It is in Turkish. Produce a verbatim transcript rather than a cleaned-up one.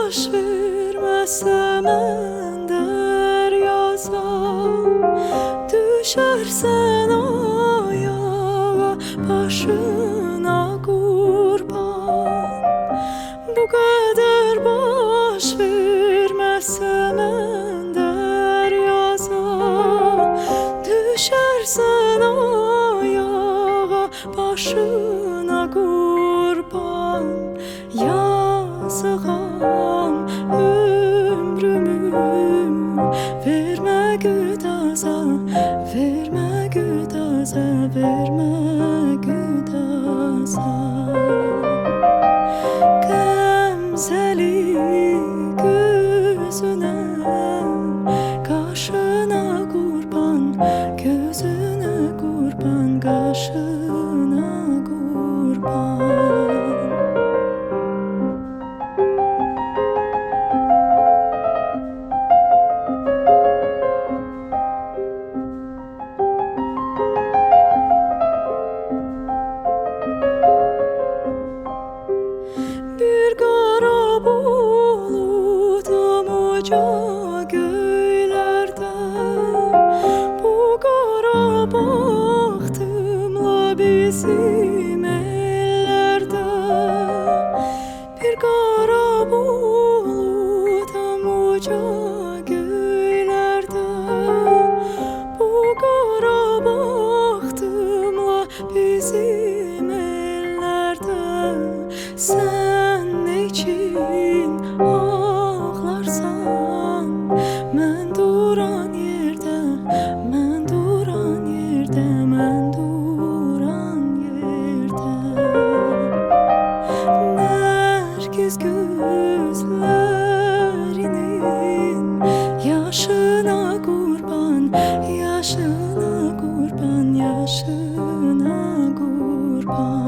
baş vermezse men deryaza, düşersen ayağa başına kurban. Bu kadar baş vermezse men deryaza, düşersen ayağa başına kurban. Yazığam ömrümü verme güdaza, verme güdaza, verme güdaza. Gamzeli gözüne, kaşına kurban, gözüne kurban, kaşına kurban. Bir kara bulutum uca göylerde, bu kara bahtımla bizim ellerde. Bir kara bulutum uca göylerde, bu kara bahtımla bizim ellerde. Sen için ağlarsan, mən duran yerde, mən duran yerde, mən duran yerde. Nergiz gözlerinin yaşına kurban, yaşına kurban, yaşına kurban.